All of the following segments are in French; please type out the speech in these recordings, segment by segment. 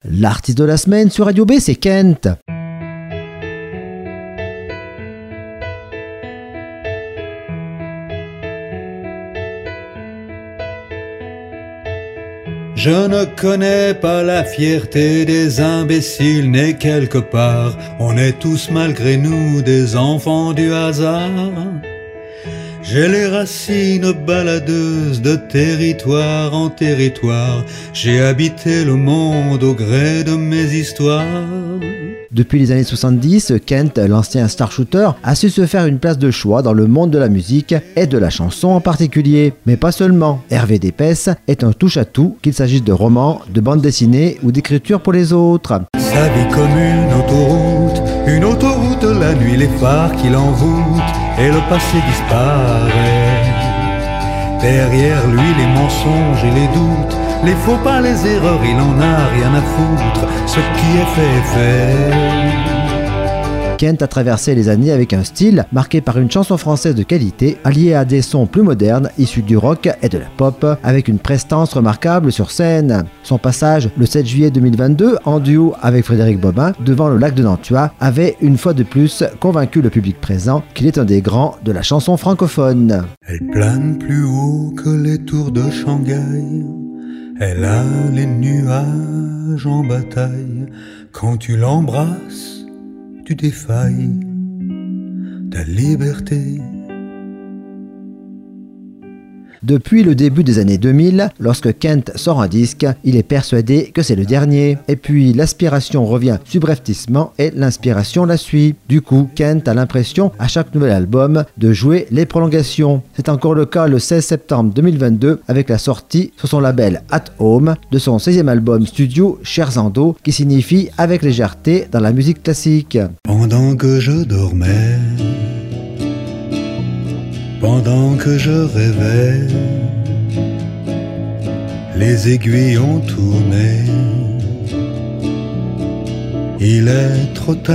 L'artiste de la semaine sur Radio B, c'est Kent. Je ne connais pas la fierté des imbéciles nés quelque part. On est tous malgré nous des enfants du hasard. J'ai les racines baladeuses de territoire en territoire. J'ai habité le monde au gré de mes histoires. Depuis les années 70, Kent, l'ancien star shooter, a su se faire une place de choix dans le monde de la musique et de la chanson en particulier. Mais pas seulement. Hervé Dépès est un touche-à-tout, qu'il s'agisse de romans, de bandes dessinées ou d'écriture pour les autres. Sa vie comme une autoroute, la nuit les phares qui l'envoûtent et le passé disparaît. Derrière lui les mensonges et les doutes, les faux pas, les erreurs, il en a rien à foutre. Ce qui est fait est fait. Kent a traversé les années avec un style marqué par une chanson française de qualité, alliée à des sons plus modernes issus du rock et de la pop, avec une prestance remarquable sur scène. Son passage le 7 juillet 2022 en duo avec Frédéric Bobin devant le lac de Nantua avait une fois de plus convaincu le public présent qu'il est un des grands de la chanson francophone. Elle plane plus haut que les tours de Shanghai. Elle a les nuages en bataille. Quand tu l'embrasses, tu défailles ta liberté. Depuis le début des années 2000, lorsque Kent sort un disque, il est persuadé que c'est le dernier. Et puis l'aspiration revient subrepticement et l'inspiration la suit. Du coup, Kent a l'impression, à chaque nouvel album, de jouer les prolongations. C'est encore le cas le 16 septembre 2022 avec la sortie sur son label At Home de son 16e album studio Scherzando, qui signifie avec légèreté dans la musique classique. Pendant que je dormais, pendant que je rêvais, les aiguilles ont tourné. Il est trop tard.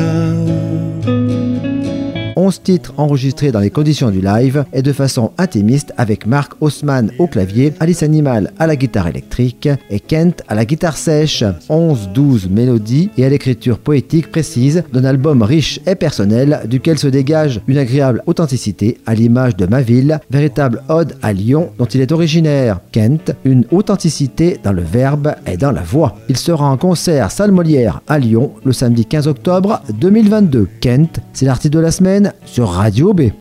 11 titres enregistrés dans les conditions du live et de façon intimiste avec Mark Haussmann au clavier, Alice Animal à la guitare électrique et Kent à la guitare sèche. 11-12 mélodies et à l'écriture poétique précise d'un album riche et personnel duquel se dégage une agréable authenticité à l'image de Ma Ville, véritable ode à Lyon dont il est originaire. Kent, une authenticité dans le verbe et dans la voix. Il sera en concert salle Molière à Lyon le samedi 15 octobre 2022. Kent, c'est l'artiste de la semaine sur Radio B.